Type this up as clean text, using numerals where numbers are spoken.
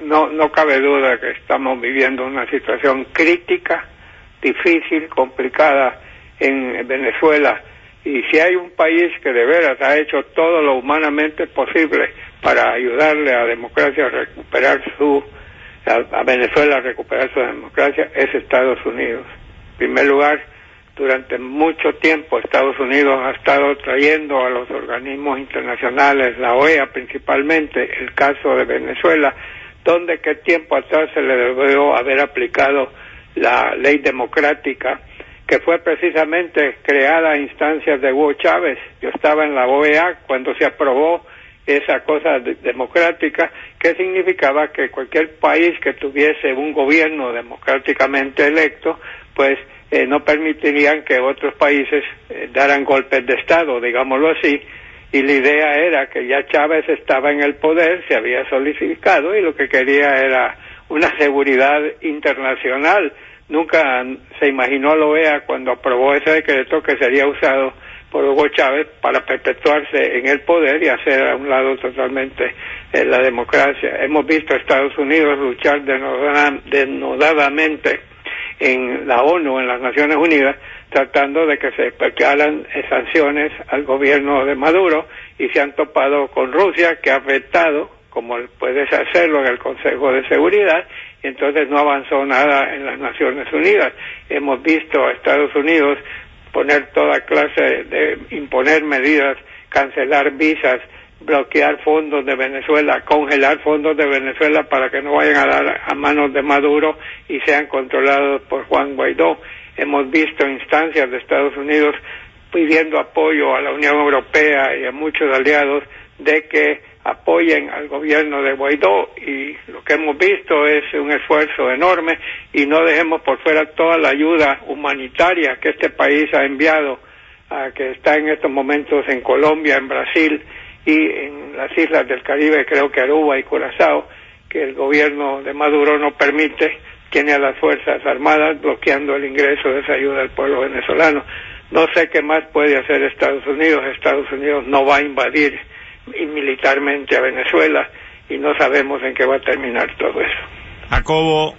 no cabe duda que estamos viviendo una situación crítica, difícil, complicada en Venezuela, y si hay un país que de veras ha hecho todo lo humanamente posible para ayudarle a la democracia a recuperar a Venezuela a recuperar su democracia, es Estados Unidos. En primer lugar, durante mucho tiempo Estados Unidos ha estado trayendo a los organismos internacionales, la OEA principalmente, el caso de Venezuela, donde qué tiempo atrás se le debió haber aplicado la ley democrática, que fue precisamente creada a instancias de Hugo Chávez. Yo estaba en la OEA cuando se aprobó esa cosa democrática, que significaba que cualquier país que tuviese un gobierno democráticamente electo, pues no permitirían que otros países daran golpes de Estado, digámoslo así, y la idea era que ya Chávez estaba en el poder, se había solidificado y lo que quería era una seguridad internacional. Nunca se imaginó la OEA cuando aprobó ese decreto que sería usado por Hugo Chávez para perpetuarse en el poder y hacer a un lado totalmente la democracia. Hemos visto a Estados Unidos luchar denodadamente en la ONU, en las Naciones Unidas, tratando de que se aplicaran sanciones al gobierno de Maduro, y se han topado con Rusia, que ha vetado, como puedes hacerlo en el Consejo de Seguridad, y entonces no avanzó nada en las Naciones Unidas. Hemos visto a Estados Unidos poner toda clase de imponer medidas, cancelar visas, bloquear fondos de Venezuela, congelar fondos de Venezuela para que no vayan a dar a manos de Maduro y sean controlados por Juan Guaidó. Hemos visto instancias de Estados Unidos pidiendo apoyo a la Unión Europea y a muchos aliados de que apoyen al gobierno de Guaidó, y lo que hemos visto es un esfuerzo enorme, y no dejemos por fuera toda la ayuda humanitaria que este país ha enviado, que está en estos momentos en Colombia, en Brasil y en las islas del Caribe, creo que Aruba y Curazao, que el gobierno de Maduro no permite, tiene a las Fuerzas Armadas bloqueando el ingreso de esa ayuda al pueblo venezolano. No sé qué más puede hacer Estados Unidos. Estados Unidos no va a invadir militarmente a Venezuela y no sabemos en qué va a terminar todo eso. Jacobo,